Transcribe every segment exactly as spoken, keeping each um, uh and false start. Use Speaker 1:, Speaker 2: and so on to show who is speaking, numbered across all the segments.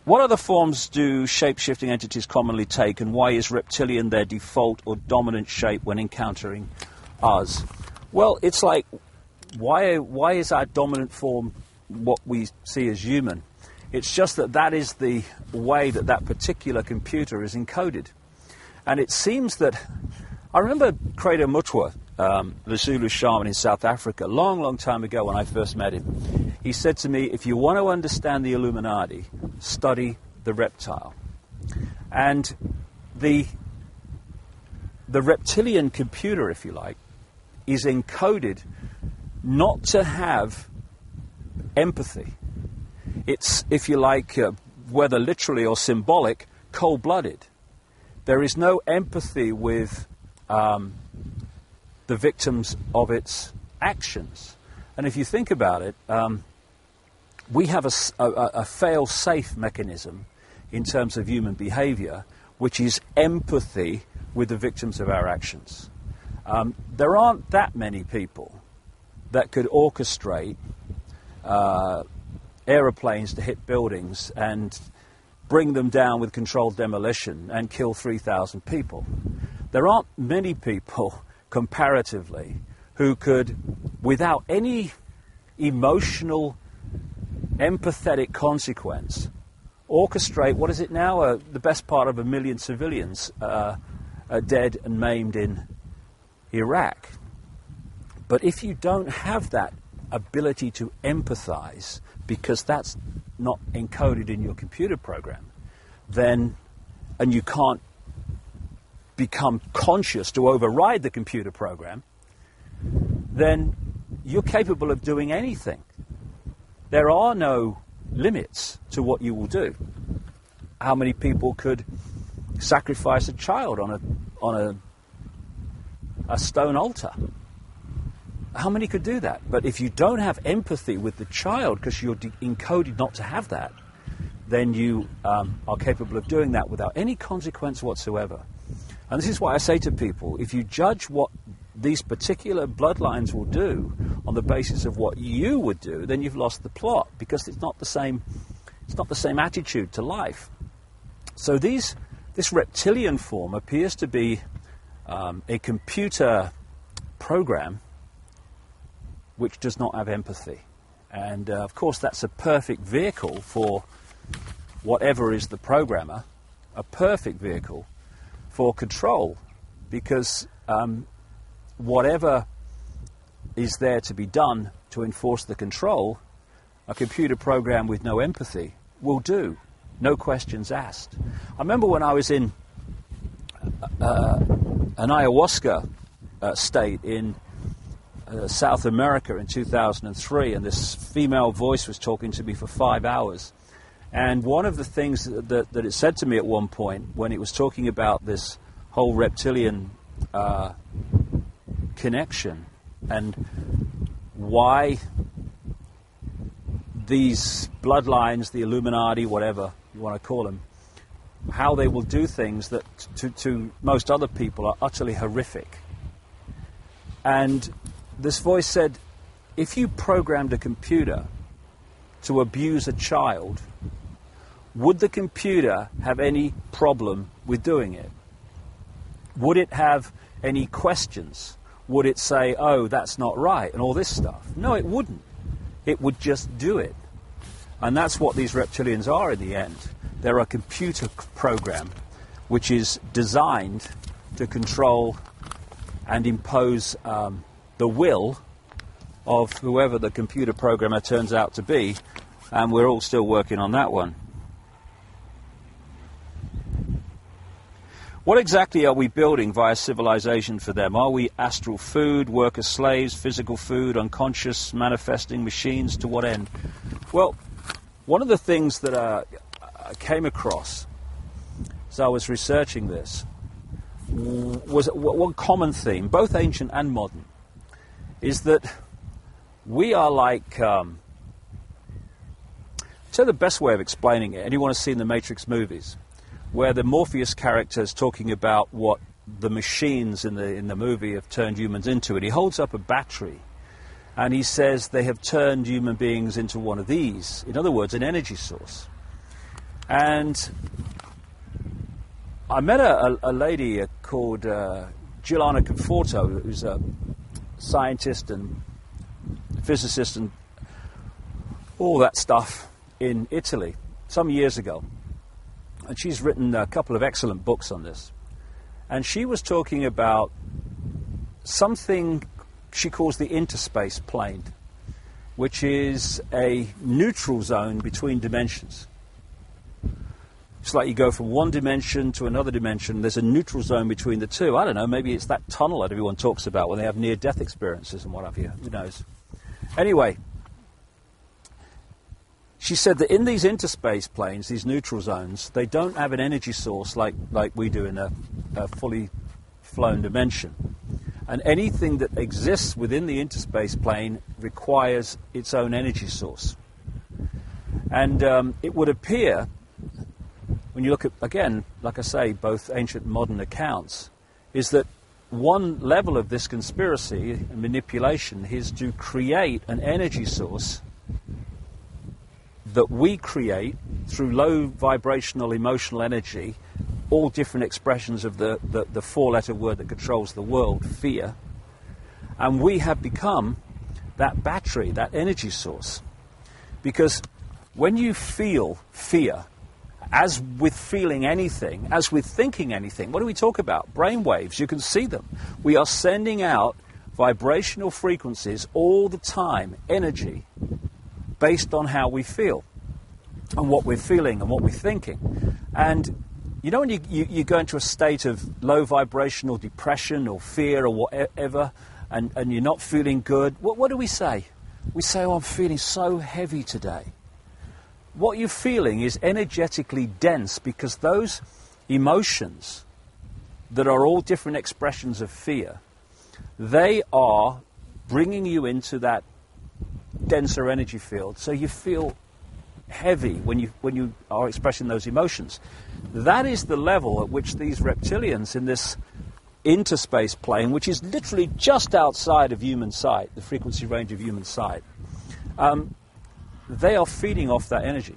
Speaker 1: What other forms do shape-shifting entities commonly take, and why is reptilian their default or dominant shape when encountering us? Well, it's like, why, why is our dominant form what we see as human? It's just that that is the way that that particular computer is encoded. And it seems that, I remember Credo Mutwa, um, the Zulu shaman in South Africa, a long, long time ago when I first met him. He said to me, if you want to understand the Illuminati, study the reptile. And the, the reptilian computer, if you like, is encoded not to have empathy. It's, if you like, uh, whether literally or symbolic, cold-blooded. There is no empathy with um, the victims of its actions. And if you think about it, um, we have a, a, a fail-safe mechanism in terms of human behavior, which is empathy with the victims of our actions. Um, there aren't that many people that could orchestrate uh, aeroplanes to hit buildings and bring them down with controlled demolition and kill three thousand people. There aren't many people, comparatively, who could, without any emotional, empathetic consequence, orchestrate, what is it now, uh, the best part of a million civilians uh, are dead and maimed in Iraq. But if you don't have that ability to empathize, because that's not encoded in your computer program, then, and you can't become conscious to override the computer program, then you're capable of doing anything. There are no limits to what you will do. How many people could sacrifice a child on a on a a stone altar? How many could do that? But if you don't have empathy with the child, because you're de- encoded not to have that, then you um, are capable of doing that without any consequence whatsoever. And this is why I say to people, if you judge what these particular bloodlines will do on the basis of what you would do, then you've lost the plot, because it's not the same, it's not the same attitude to life. So these, this reptilian form appears to be um, a computer program which does not have empathy. And uh, of course that's a perfect vehicle for whatever is the programmer, a perfect vehicle for control, because um, whatever is there to be done to enforce the control, a computer program with no empathy will do, no questions asked. I remember when I was in uh, an ayahuasca uh, state in Uh, South America in two thousand three, and this female voice was talking to me for five hours. And one of the things that, that it said to me at one point, when it was talking about this whole reptilian uh, connection and why these bloodlines, the Illuminati, whatever you want to call them, how they will do things that to, to most other people are utterly horrific. And this voice said, if you programmed a computer to abuse a child, would the computer have any problem with doing it? Would it have any questions? Would it say, oh, that's not right, and all this stuff? No, it wouldn't. It would just do it. And that's what these reptilians are in the end. They're a computer program which is designed to control and impose um, the will of whoever the computer programmer turns out to be, and we're all still working on that one. What exactly are we building via civilization for them? Are we astral food, worker slaves, physical food, unconscious, manifesting machines? To what end? Well, one of the things that uh, I came across as I was researching this was one common theme, both ancient and modern, is that we are like, um, so the best way of explaining it, anyone has seen the Matrix movies, where the Morpheus character is talking about what the machines in the in the movie have turned humans into, and he holds up a battery, and he says they have turned human beings into one of these. In other words, an energy source. And I met a, a, a lady called uh, Giuliana Conforto, who's a scientist and physicist and all that stuff in Italy some years ago. And she's written a couple of excellent books on this. And she was talking about something she calls the interspace plane, which is a neutral zone between dimensions. It's like you go from one dimension to another dimension. There's a neutral zone between the two. I don't know, maybe it's that tunnel that everyone talks about when they have near-death experiences and what have you. Who knows? Anyway, she said that in these interspace planes, these neutral zones, they don't have an energy source like, like we do in a, a fully flown dimension. And anything that exists within the interspace plane requires its own energy source. And um, it would appear, when you look at, again, like I say, both ancient and modern accounts, is that one level of this conspiracy and manipulation is to create an energy source that we create through low vibrational emotional energy, all different expressions of the, the, the four-letter word that controls the world, fear. And we have become that battery, that energy source. Because when you feel fear, as with feeling anything, as with thinking anything, what do we talk about? Brain waves, you can see them. We are sending out vibrational frequencies all the time, energy, based on how we feel and what we're feeling and what we're thinking. And you know when you, you, you go into a state of low vibrational depression or fear or whatever, and, and you're not feeling good, what, what do we say? We say, oh, I'm feeling so heavy today. What you're feeling is energetically dense because those emotions that are all different expressions of fear, they are bringing you into that denser energy field. So you feel heavy when you, when you are expressing those emotions. That is the level at which these reptilians in this interspace plane, which is literally just outside of human sight, the frequency range of human sight, um, they are feeding off that energy.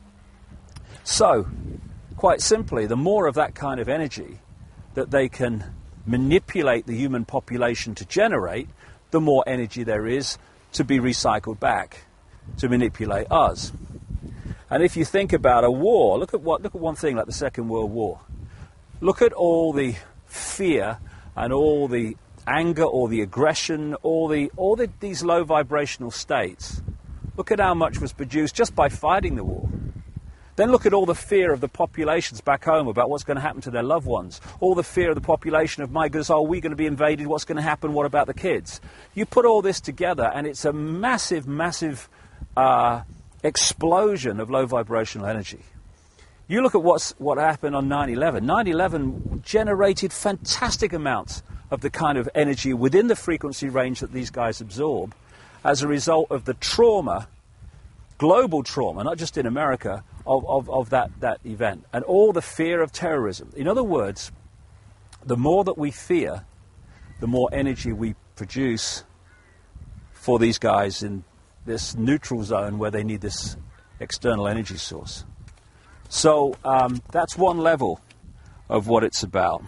Speaker 1: So, quite simply, the more of that kind of energy that they can manipulate the human population to generate, the more energy there is to be recycled back to manipulate us. And if you think about a war, look at what look at one thing like the Second World War. Look at all the fear and all the anger or the aggression, all the all the, these low vibrational states. Look at how much was produced just by fighting the war. Then look at all the fear of the populations back home about what's going to happen to their loved ones. All the fear of the population of, my goodness, are we going to be invaded? What's going to happen? What about the kids? You put all this together and it's a massive, massive uh, explosion of low vibrational energy. You look at what's, what happened on nine eleven. nine eleven generated fantastic amounts of the kind of energy within the frequency range that these guys absorb as a result of the trauma, global trauma, not just in America, of, of, of that, that event, and all the fear of terrorism. In other words, the more that we fear, the more energy we produce for these guys in this neutral zone where they need this external energy source. So um, that's one level of what it's about.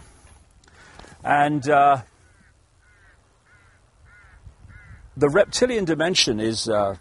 Speaker 1: And uh, the reptilian dimension is, uh,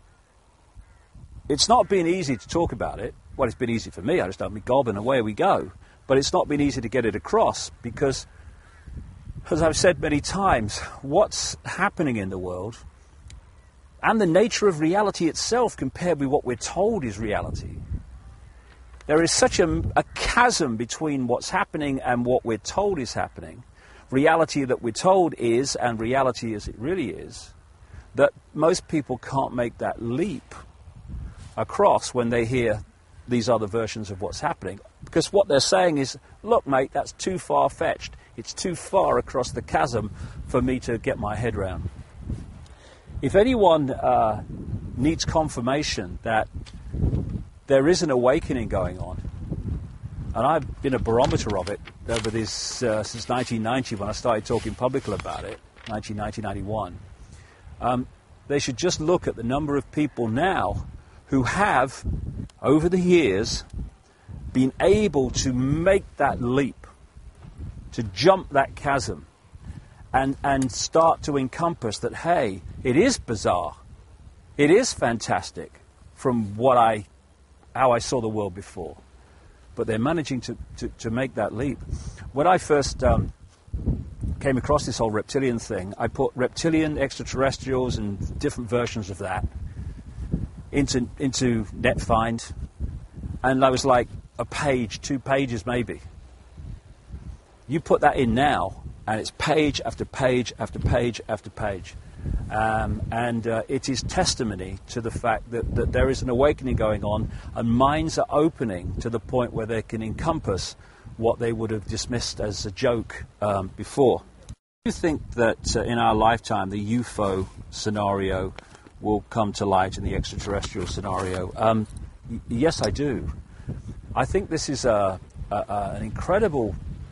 Speaker 1: it's not been easy to talk about it. Well, it's been easy for me. I just don't be gob and away we go. But it's not been easy to get it across because, as I've said many times, what's happening in the world and the nature of reality itself compared with what we're told is reality. There is such a, a chasm between what's happening and what we're told is happening, reality that we're told is and reality as it really is, that most people can't make that leap across when they hear these other versions of what's happening. Because what they're saying is, look, mate, that's too far-fetched. It's too far across the chasm for me to get my head round. If anyone uh, needs confirmation that there is an awakening going on, and I've been a barometer of it over this uh, since nineteen ninety when I started talking publicly about it, nineteen ninety, ninety-one, um, they should just look at the number of people now who have, over the years, been able to make that leap, to jump that chasm, and, and start to encompass that, hey, it is bizarre, it is fantastic from what I, how I saw the world before. But they're managing to, to, to make that leap. When I first um, came across this whole reptilian thing, I put reptilian, extraterrestrials, and different versions of that into into NetFind, and I was like a page, two pages maybe. You put that in now, and it's page after page after page after page. Um, and uh, it is testimony to the fact that, that there is an awakening going on, and minds are opening to the point where they can encompass what they would have dismissed as a joke um, before. Do you think that uh, in our lifetime the U F O scenario will come to light in the extraterrestrial scenario? Um, y- yes, I do. I think this is a, a, a, an incredible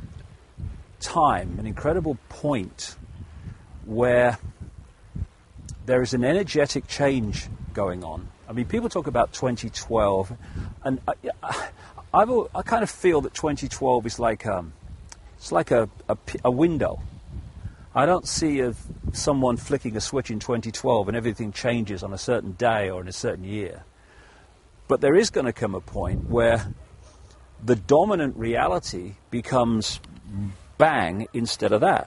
Speaker 1: time, an incredible point where there is an energetic change going on. I mean, people talk about twenty twelve, and I, I've, I kind of feel that twenty twelve is like um, it's like a, a, a window. I don't see a, someone flicking a switch in twenty twelve and everything changes on a certain day or in a certain year. But there is going to come a point where the dominant reality becomes bang instead of that.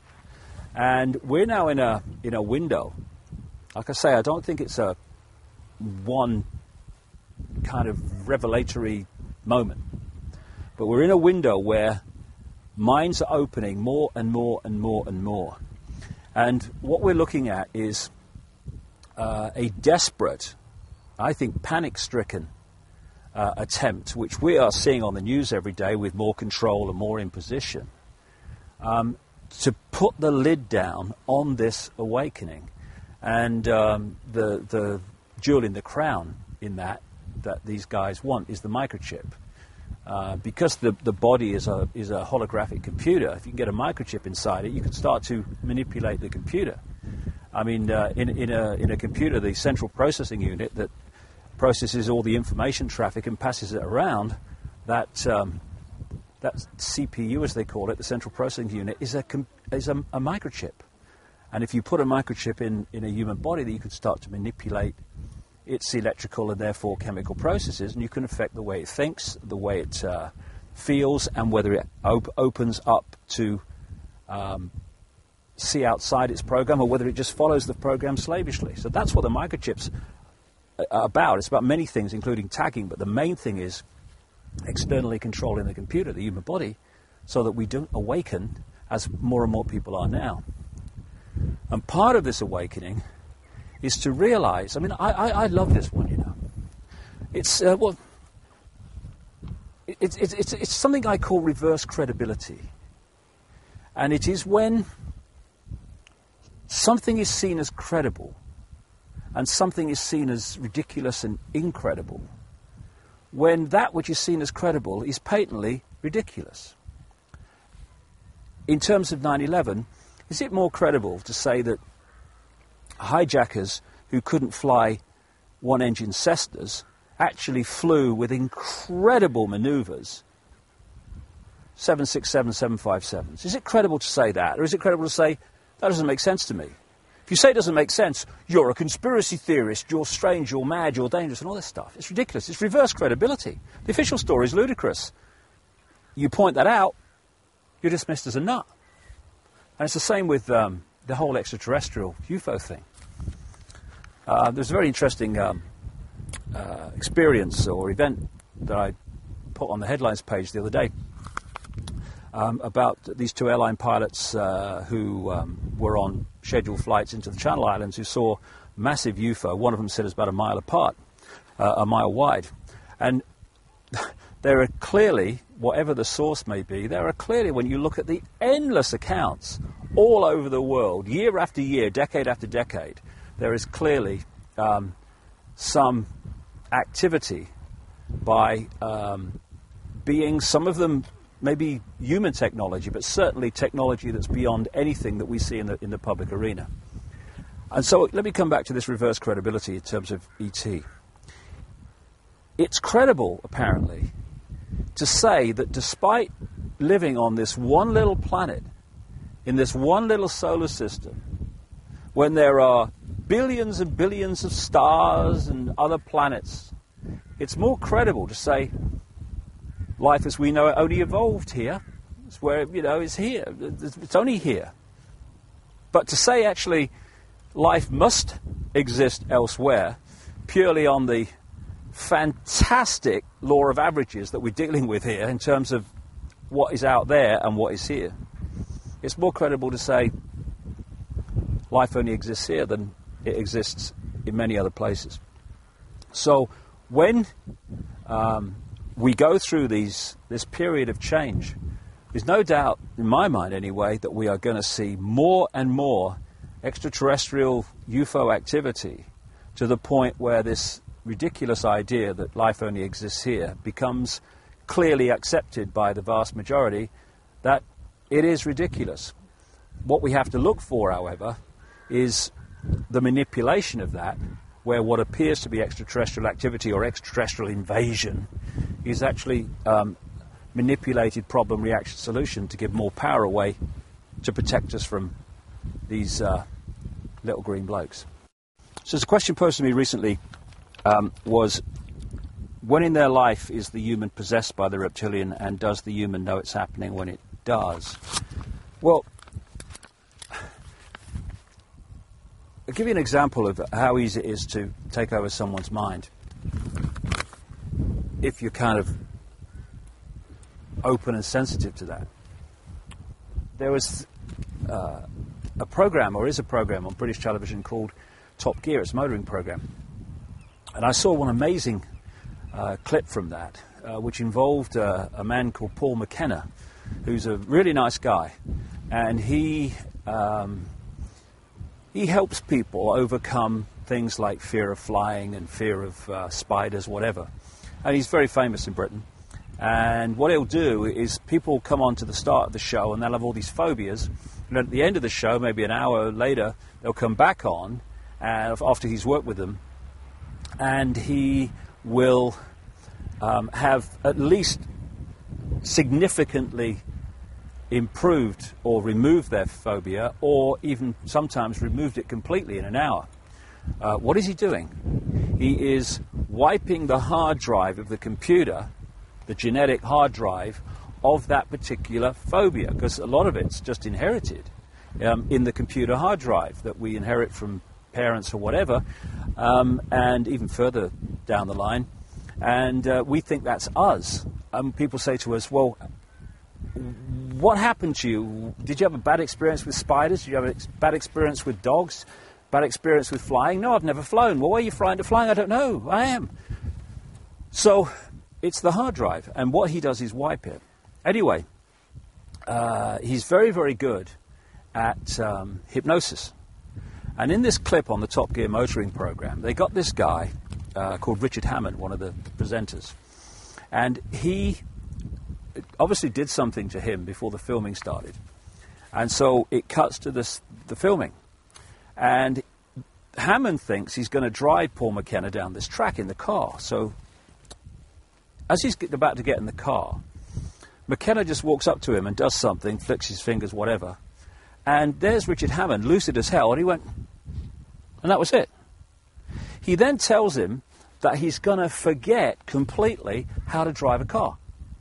Speaker 1: And we're now in a in a window. Like I say, I don't think it's a one kind of revelatory moment. But we're in a window where minds are opening more and more and more and more. And what we're looking at is uh, a desperate, I think panic-stricken uh, attempt, which we are seeing on the news every day with more control and more imposition, um, to put the lid down on this awakening. And um, the the jewel in the crown in that that these guys want is the microchip. Uh, because the the body is a is a holographic computer, if you can get a microchip inside it, you can start to manipulate the computer. I mean, uh, in in a in a computer, the central processing unit that processes all the information traffic and passes it around, that um, that C P U, as they call it, the central processing unit, is a is a, a microchip. And if you put a microchip in, in a human body, that you could start to manipulate its electrical and therefore chemical processes, and you can affect the way it thinks, the way it uh, feels, and whether it op- opens up to um, see outside its program, or whether it just follows the program slavishly. So that's what the microchips are about. It's about many things, including tagging, but the main thing is externally controlling the computer, the human body, so that we don't awaken as more and more people are now. And part of this awakening is to realize, I mean, I, I, I love this one, you know. It's, uh, well, it, it, it, it's, it's something I call reverse credibility. And it is when something is seen as credible and something is seen as ridiculous and incredible, when that which is seen as credible is patently ridiculous. In terms of nine eleven, is it more credible to say that hijackers who couldn't fly one-engine Cessnas actually flew with incredible manoeuvres seven sixty-seven, seven fifty-sevens? Is it credible to say that? Or is it credible to say, that doesn't make sense to me? If you say it doesn't make sense, you're a conspiracy theorist, you're strange, you're mad, you're dangerous, and all this stuff. It's ridiculous. It's reverse credibility. The official story is ludicrous. You point that out, you're dismissed as a nut. And it's the same with um, the whole extraterrestrial U F O thing. Uh, there's a very interesting um, uh, experience or event that I put on the headlines page the other day um, about these two airline pilots uh, who um, were on scheduled flights into the Channel Islands who saw massive U F O. One of them said it's about a mile apart, uh, a mile wide. And there are clearly, whatever the source may be, there are clearly, when you look at the endless accounts all over the world, year after year, decade after decade, there is clearly um, some activity by um, beings, some of them maybe human technology, but certainly technology that's beyond anything that we see in the, in the public arena. And so let me come back to this reverse credibility in terms of E T. It's credible, apparently, to say that despite living on this one little planet, in this one little solar system, when there are billions and billions of stars and other planets, it's more credible to say life as we know it only evolved here. It's where, you know, it's here. It's only here. But to say actually life must exist elsewhere, purely on the fantastic law of averages that we're dealing with here in terms of what is out there and what is here, it's more credible to say life only exists here than it exists in many other places. So when um, we go through these this period of change, there's no doubt, in my mind anyway, that we are going to see more and more extraterrestrial U F O activity, to the point where this ridiculous idea that life only exists here becomes clearly accepted by the vast majority, that it is ridiculous. What we have to look for, however, is the manipulation of that, where what appears to be extraterrestrial activity or extraterrestrial invasion is actually um, manipulated problem reaction solution to give more power away to protect us from these uh, little green blokes. So the question posed to me recently um, was, when in their life is the human possessed by the reptilian, and does the human know it's happening when it does? Well, I'll give you an example of how easy it is to take over someone's mind if you're kind of open and sensitive to that. There was uh, a program, or is a program, on British television called Top Gear. It's a motoring program. And I saw one amazing uh, clip from that, uh, which involved uh, a man called Paul McKenna, who's a really nice guy. And he... Um, He helps people overcome things like fear of flying and fear of uh, spiders, whatever. And he's very famous in Britain. And what he'll do is, people come on to the start of the show and they'll have all these phobias. And at the end of the show, maybe an hour later, they'll come back on uh, after he's worked with them. And he will um, have at least significantly improved or removed their phobia, or even sometimes removed it completely in an hour. Uh, what is he doing? He is wiping the hard drive of the computer, the genetic hard drive of that particular phobia, because a lot of it's just inherited um, in the computer hard drive that we inherit from parents or whatever, um, and even further down the line. And uh, we think that's us. Um, people say to us, well, what happened to you? Did you have a bad experience with spiders? Did you have a ex- bad experience with dogs? Bad experience with flying? No, I've never flown. Well, why are you frightened of flying? I don't know. I am. So it's the hard drive, and what he does is wipe it. Anyway, uh, he's very, very good at um, hypnosis. And in this clip on the Top Gear motoring program, they got this guy uh, called Richard Hammond, one of the presenters. And he obviously did something to him before the filming started. And so it cuts to this, the filming. And Hammond thinks he's going to drive Paul McKenna down this track in the car. So as he's about to get in the car, McKenna just walks up to him and does something, flicks his fingers, whatever. And there's Richard Hammond, lucid as hell, and he went, and that was it. He then tells him that he's going to forget completely how to drive a car.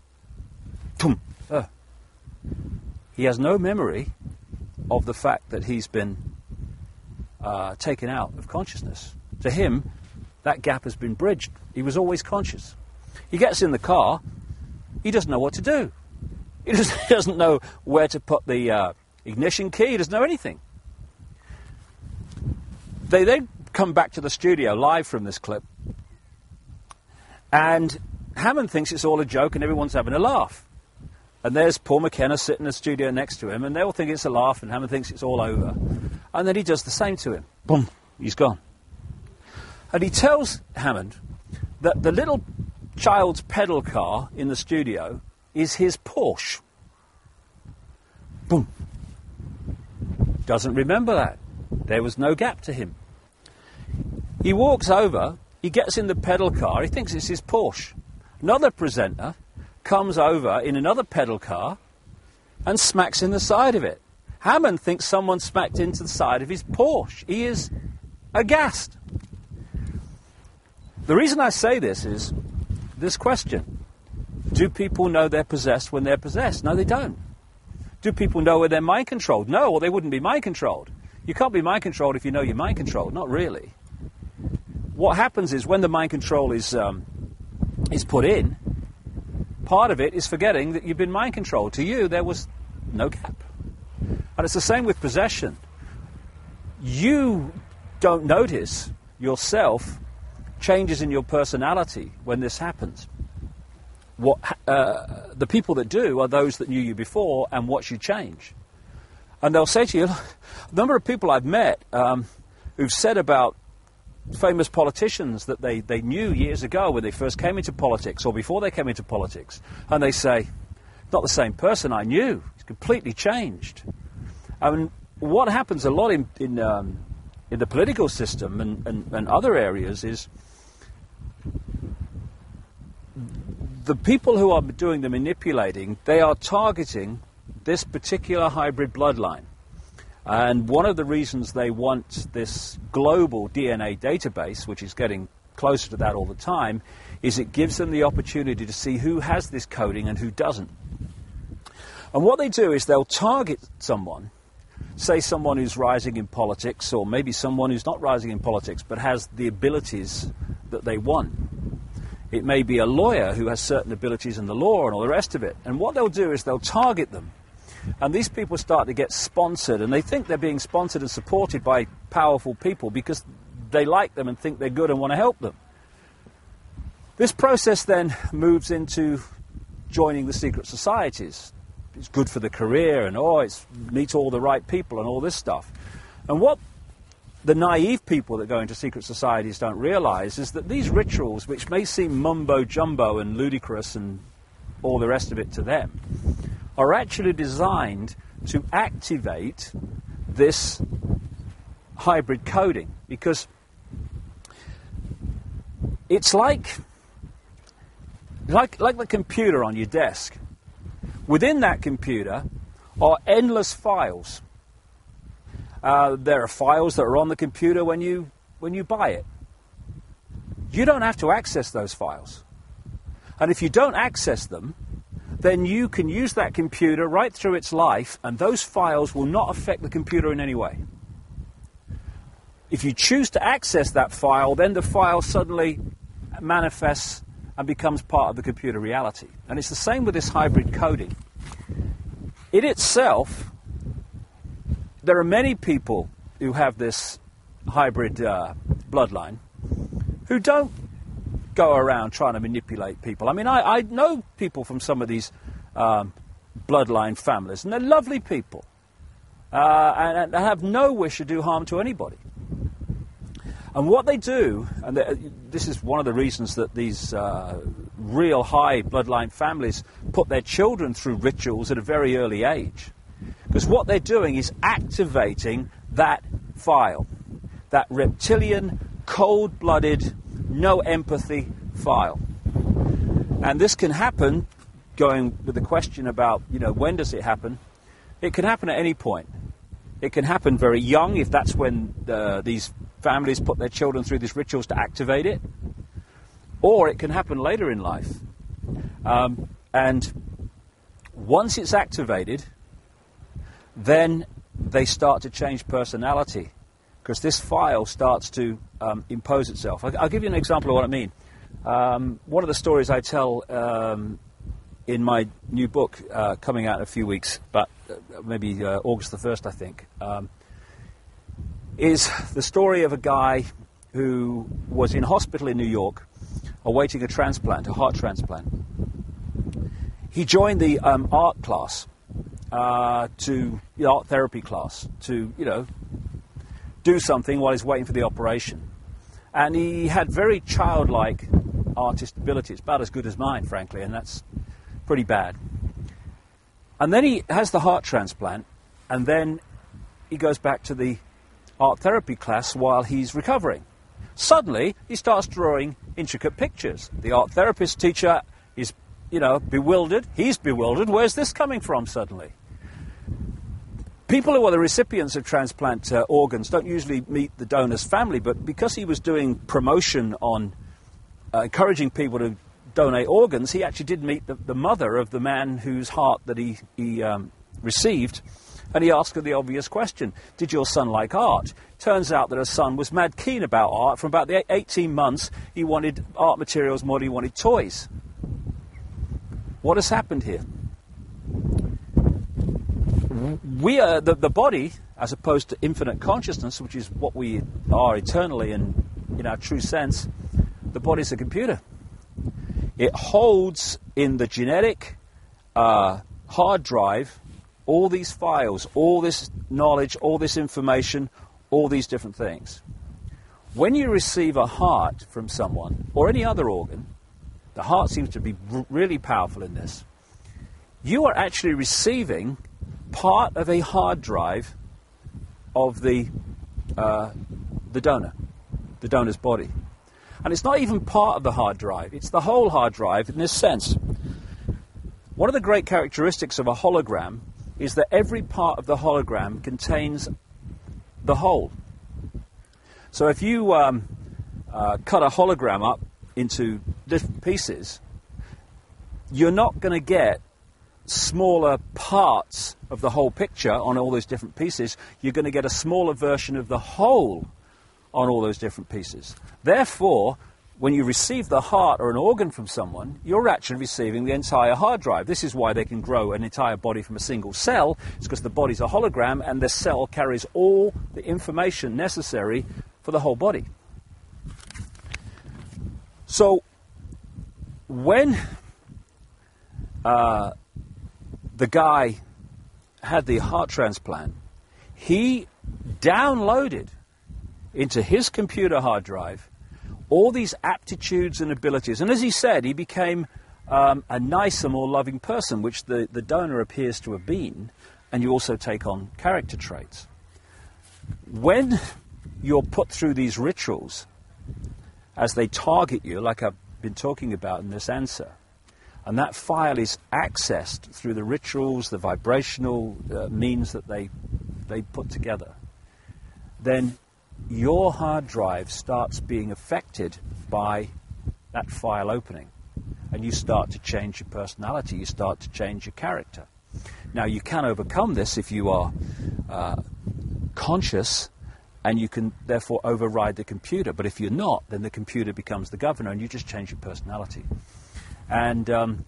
Speaker 1: Uh. He has no memory of the fact that he's been uh, taken out of consciousness. To him, that gap has been bridged. He was always conscious. He gets in the car, he doesn't know what to do. He doesn't, he doesn't know where to put the uh, ignition key, he doesn't know anything. They then come back to the studio live from this clip, and Hammond thinks it's all a joke and everyone's having a laugh. And there's Paul McKenna sitting in the studio next to him, and they all think it's a laugh, and Hammond thinks it's all over. And then he does the same to him. Boom, he's gone. And he tells Hammond that the little child's pedal car in the studio is his Porsche. Boom. Doesn't remember that. There was no gap to him. He walks over, he gets in the pedal car, he thinks it's his Porsche. Another presenter comes over in another pedal car and smacks in the side of it. Hammond thinks someone smacked into the side of his Porsche. He is aghast. The reason I say this is this question. Do people know they're possessed when they're possessed? No, they don't. Do people know when they're mind-controlled? No, or they wouldn't be mind-controlled. You can't be mind-controlled if you know you're mind-controlled. Not really. What happens is when the mind control is, um, is put in, part of it is forgetting that you've been mind-controlled. To you, there was no gap. And it's the same with possession. You don't notice yourself changes in your personality when this happens. What uh, the people that do are those that knew you before and watch you change. And they'll say to you, a number of people I've met um, who've said about famous politicians that they, they knew years ago when they first came into politics or before they came into politics, and they say, not the same person I knew, he's completely changed. I mean, what happens a lot in, in, um, in the political system and, and, and other areas is the people who are doing the manipulating, they are targeting this particular hybrid bloodline. And one of the reasons they want this global D N A database, which is getting closer to that all the time, is it gives them the opportunity to see who has this coding and who doesn't. And what they do is they'll target someone, say someone who's rising in politics, or maybe someone who's not rising in politics but has the abilities that they want. It may be a lawyer who has certain abilities in the law and all the rest of it. And what they'll do is they'll target them. And these people start to get sponsored, and they think they're being sponsored and supported by powerful people because they like them and think they're good and want to help them. This process then moves into joining the secret societies. It's good for the career, and oh, it's meet all the right people and all this stuff. And what the naive people that go into secret societies don't realize is that these rituals, which may seem mumbo-jumbo and ludicrous and all the rest of it to them, are actually designed to activate this hybrid coding, because it's like, like, like the computer on your desk. Within that computer are endless files. Uh, there are files that are on the computer when you, when you buy it. You don't have to access those files. And if you don't access them, then you can use that computer right through its life, and those files will not affect the computer in any way. If you choose to access that file, then the file suddenly manifests and becomes part of the computer reality. And it's the same with this hybrid coding. In itself, there are many people who have this hybrid uh, bloodline who don't go around trying to manipulate people. I mean, I, I know people from some of these um, bloodline families, and they're lovely people, uh, and, and have no wish to do harm to anybody. And what they do, and this is one of the reasons that these uh, real high bloodline families put their children through rituals at a very early age, because what they're doing is activating that file, that reptilian, cold-blooded, no empathy file. And this can happen, going with the question about, you know, when does it happen? It can happen at any point. It can happen very young, if that's when uh, these families put their children through these rituals to activate it. Or it can happen later in life. Um, and once it's activated, then they start to change personality, because this file starts to um, impose itself. I'll, I'll give you an example of what I mean. Um, one of the stories I tell um, in my new book, uh, coming out in a few weeks, but uh, maybe uh, August the first, I think, um, is the story of a guy who was in hospital in New York awaiting a transplant, a heart transplant. He joined the um, art class, uh, to the art therapy class, to, you know, do something while he's waiting for the operation. And he had very childlike artist ability. It's about as good as mine, frankly, and that's pretty bad. And then he has the heart transplant, and then he goes back to the art therapy class while he's recovering. Suddenly, he starts drawing intricate pictures. The art therapist teacher is you know, bewildered. He's bewildered. Where's this coming from suddenly? People who are the recipients of transplant uh, organs don't usually meet the donor's family, but because he was doing promotion on uh, encouraging people to donate organs, he actually did meet the, the mother of the man whose heart that he, he um, received, and he asked her the obvious question, did your son like art? Turns out that her son was mad keen about art. From about the eighteen months, he wanted art materials more than he wanted toys. What has happened here? We are the, the body, as opposed to infinite consciousness, which is what we are eternally and in our true sense, the body is a computer. It holds in the genetic uh, hard drive all these files, all this knowledge, all this information, all these different things. When you receive a heart from someone, or any other organ, the heart seems to be r- really powerful in this, you are actually receiving part of a hard drive of the uh, the donor, the donor's body. And it's not even part of the hard drive, it's the whole hard drive in this sense. One of the great characteristics of a hologram is that every part of the hologram contains the whole. So if you um, uh, cut a hologram up into different pieces, you're not going to get smaller parts of the whole picture on all those different pieces. You're going to get a smaller version of the whole on all those different pieces. Therefore, when you receive the heart or an organ from someone, you're actually receiving the entire hard drive. This is why they can grow an entire body from a single cell. It's because the body's a hologram and the cell carries all the information necessary for the whole body. So, when uh, the guy had the heart transplant, he downloaded into his computer hard drive all these aptitudes and abilities. And as he said, he became um, a nicer, more loving person, which the, the donor appears to have been, and you also take on character traits. When you're put through these rituals, as they target you, like I've been talking about in this answer, and that file is accessed through the rituals, the vibrational uh, means that they they put together, then your hard drive starts being affected by that file opening. And you start to change your personality, you start to change your character. Now, you can overcome this if you are uh, conscious, and you can therefore override the computer. But if you're not, then the computer becomes the governor, and you just change your personality. And um,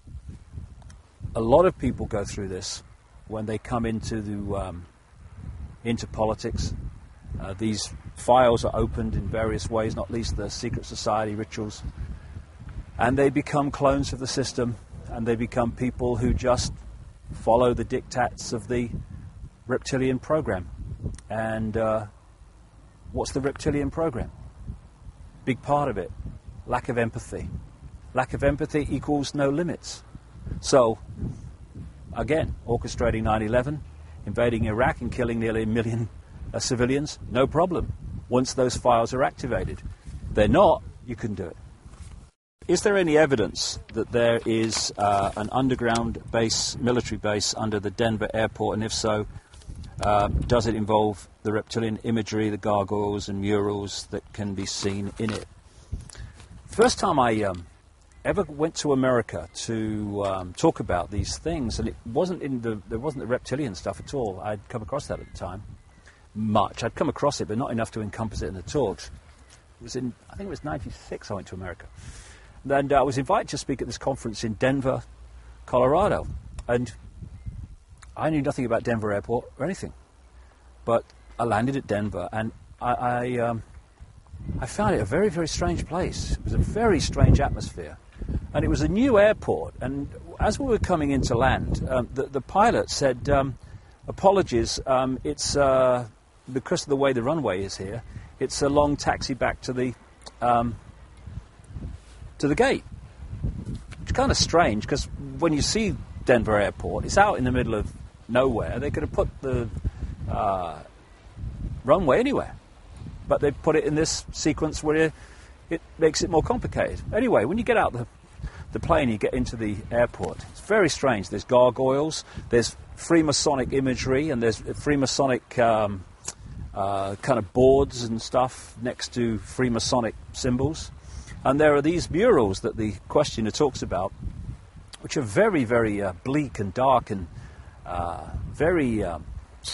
Speaker 1: a lot of people go through this when they come into the, um, into politics. Uh, these files are opened in various ways, not least the secret society rituals, and they become clones of the system, and they become people who just follow the diktats of the reptilian program. And uh, what's the reptilian program? Big part of it, lack of empathy. Lack of empathy equals no limits. So, again, orchestrating nine eleven, invading Iraq and killing nearly a million uh, civilians, no problem. Once those files are activated. They're not, you can do it. Is there any evidence that there is uh, an underground base, military base, under the Denver airport? And if so, uh, does it involve the reptilian imagery, the gargoyles and murals that can be seen in it? First time I um, ever went to America to um, talk about these things, and it wasn't in the, there wasn't the reptilian stuff at all. I'd come across that at the time. Much. I'd come across it, but not enough to encompass it in the talks. It was in, I think it was ninety-six I went to America. And uh, I was invited to speak at this conference in Denver, Colorado. And I knew nothing about Denver Airport or anything. But I landed at Denver, and I, I, um, I found it a very, very strange place. It was a very strange atmosphere. And it was a new airport. And as we were coming into land, um, the, the pilot said, um, apologies, um, it's... Uh, because of the way the runway is here, it's a long taxi back to the um, to the gate. It's kind of strange, because when you see Denver Airport, it's out in the middle of nowhere. They could have put the uh, runway anywhere, but they put it in this sequence where it makes it more complicated. Anyway, when you get out the the plane, you get into the airport. It's very strange. There's gargoyles, there's Freemasonic imagery, and there's Freemasonic um, uh, kind of boards and stuff next to Freemasonic symbols. And there are these murals that the questioner talks about, which are very, very uh, bleak and dark and uh, very um,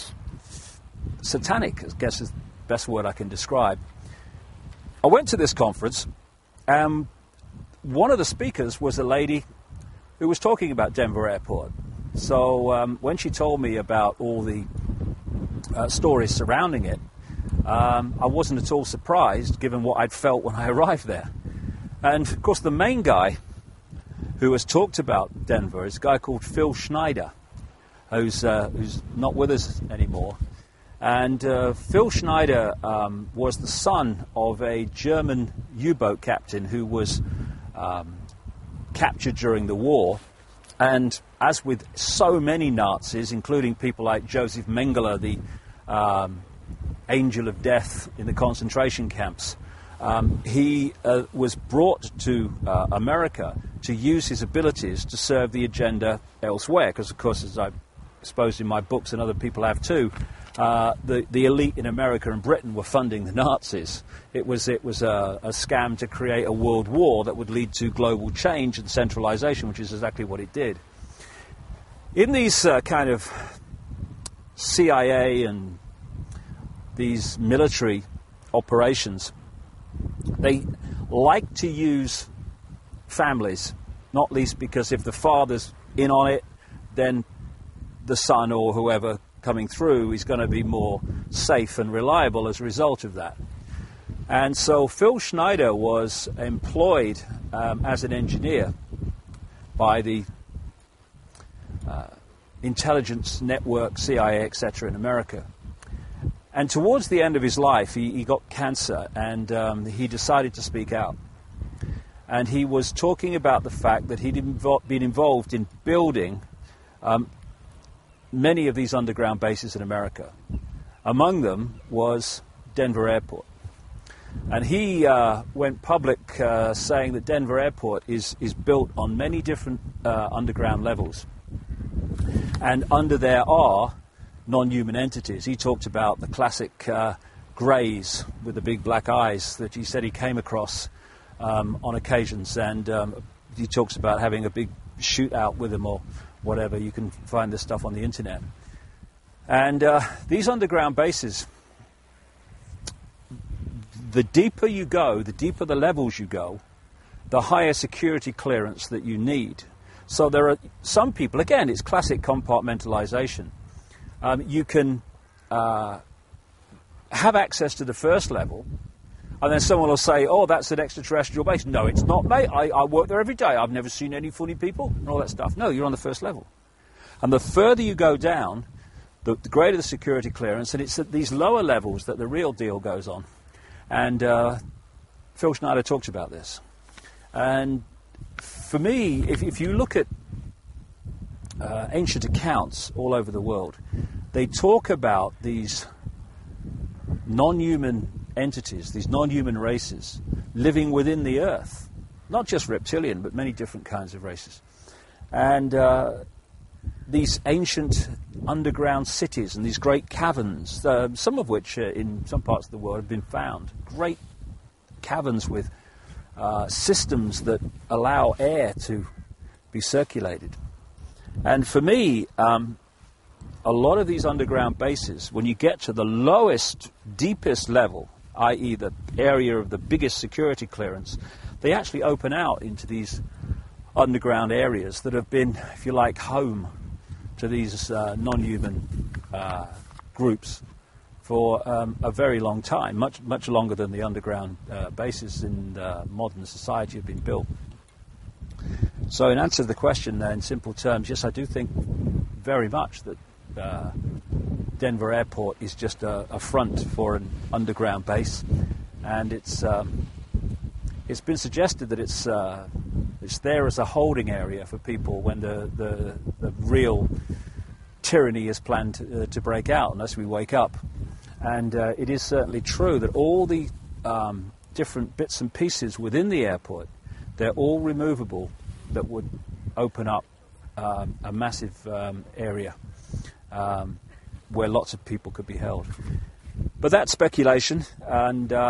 Speaker 1: satanic, I guess is the best word I can describe. I went to this conference, and one of the speakers was a lady who was talking about Denver Airport. So um, when she told me about all the uh, stories surrounding it, um, I wasn't at all surprised, given what I'd felt when I arrived there. And, of course, the main guy who has talked about Denver is a guy called Phil Schneider, who's, uh, who's not with us anymore. And uh, Phil Schneider um, was the son of a German U-boat captain who was um, captured during the war. And as with so many Nazis, including people like Joseph Mengele, the um, angel of death in the concentration camps, um, he uh, was brought to uh, America to use his abilities to serve the agenda elsewhere. Because, of course, as I exposed in my books and other people have too, Uh, the, the elite in America and Britain were funding the Nazis. It was, it was a, a scam to create a world war that would lead to global change and centralization, which is exactly what it did. In these uh, kind of C I A and these military operations, they like to use families, not least because if the father's in on it, then the son or whoever coming through is going to be more safe and reliable as a result of that. And so Phil Schneider was employed um, as an engineer by the uh, intelligence network, C I A, et cetera in America. And towards the end of his life, he, he got cancer, and um, he decided to speak out. And he was talking about the fact that he'd invo- been involved in building um, many of these underground bases in America. Among them was Denver Airport. And he uh, went public uh, saying that Denver Airport is, is built on many different uh, underground levels. And under there are non-human entities. He talked about the classic uh, greys with the big black eyes that he said he came across um, on occasions. And um, he talks about having a big shootout with them or whatever. You can find this stuff on the internet. And uh, these underground bases, the deeper you go, the deeper the levels you go, the higher security clearance that you need. So there are some people, again, it's classic compartmentalization. Um, you can uh, have access to the first level, and then someone will say, oh, that's an extraterrestrial base. No, it's not, mate. I, I work there every day. I've never seen any funny people and all that stuff. No, you're on the first level. And the further you go down, the, the greater the security clearance. And it's at these lower levels that the real deal goes on. And uh, Phil Schneider talks about this. And for me, if, if you look at uh, ancient accounts all over the world, they talk about these non-human entities, these non-human races, living within the earth. Not just reptilian, but many different kinds of races. And uh, these ancient underground cities and these great caverns, uh, some of which uh, in some parts of the world have been found. Great caverns with uh, systems that allow air to be circulated. And for me, um, a lot of these underground bases, when you get to the lowest, deepest level, that is the area of the biggest security clearance, they actually open out into these underground areas that have been, if you like, home to these uh, non-human uh, groups for um, a very long time, much much longer than the underground uh, bases in uh, modern society have been built. So in answer to the question, uh, in simple terms, yes, I do think very much that uh, Denver Airport is just a, a front for an underground base, and it's um, it's been suggested that it's uh, it's there as a holding area for people when the the, the real tyranny is planned to, uh, to break out unless we wake up. And uh, it is certainly true that all the um, different bits and pieces within the airport, they're all removable that would open up um, a massive um, area um, where lots of people could be held. But that's speculation, and uh,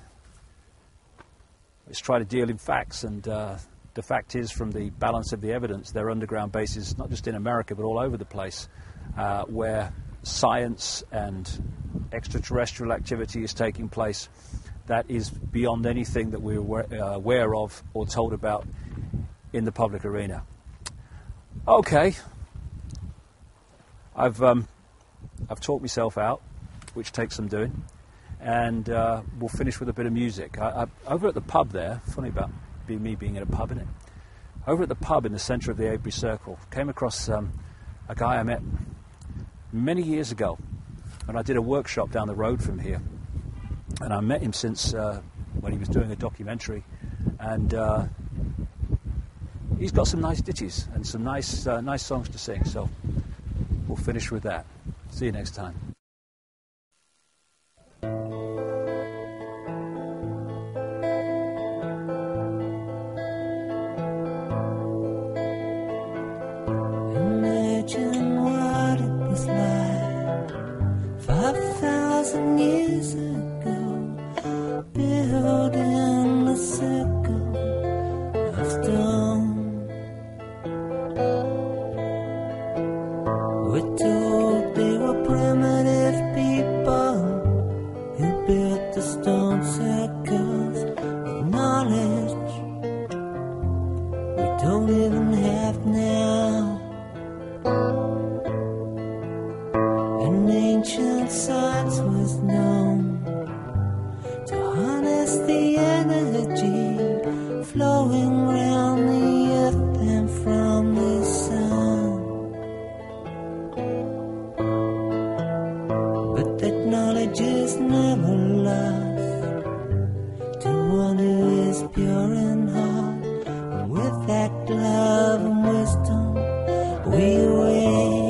Speaker 1: let's try to deal in facts. And uh, the fact is, from the balance of the evidence, there are underground bases, not just in America, but all over the place, uh, where science and extraterrestrial activity is taking place that is beyond anything that we're aware, uh, aware of or told about in the public arena. Okay, I've um, I've talked myself out, which takes some doing, and uh, we'll finish with a bit of music. I, I, over at the pub there, funny about being me being in a pub, isn't it? Over at the pub in the centre of the Avebury Circle, came across um, a guy I met many years ago, and I did a workshop down the road from here, and I met him since uh, when he was doing a documentary, and uh, he's got some nice ditties and some nice uh, nice songs to sing, so we'll finish with that. See you next time.
Speaker 2: Imagine what it was like five thousand years ago, built in a circle of stone. We're told they were primitive people who built the stone circles with knowledge we don't even have now. And ancient science was known to harness the energy flowing round the earth and from the sun. But that knowledge is never lost to one who is pure in heart. And with that love and wisdom we wait.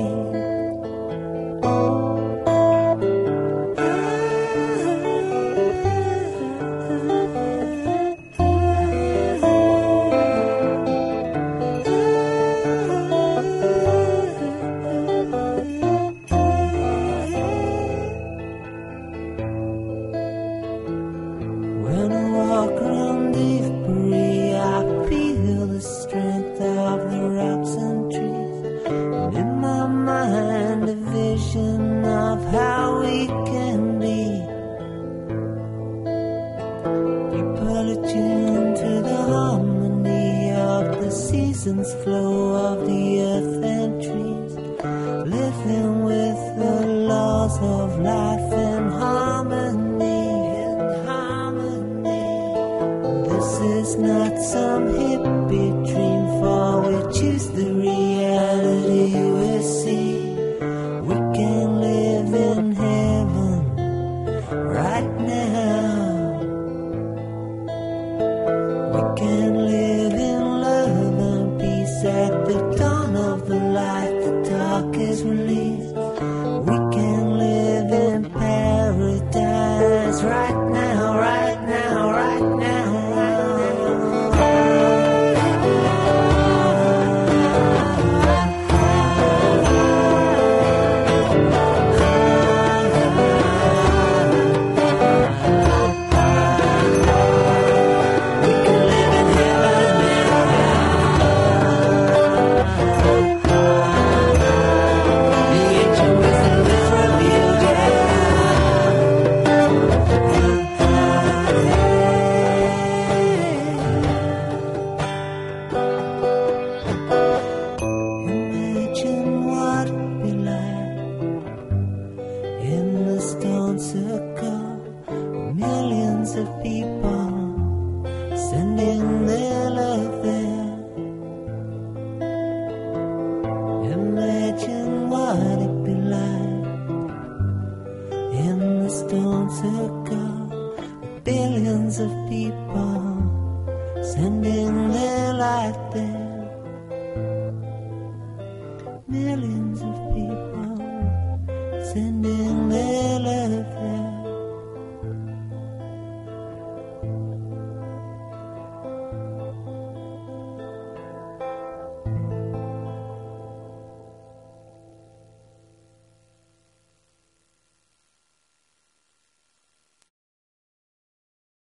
Speaker 2: When I walk around Avebury, I feel the strength of the rocks and trees, and in my mind a vision of how we can be. People attuned to the harmony of the seasons, flow of the earth and trees, living with the laws of life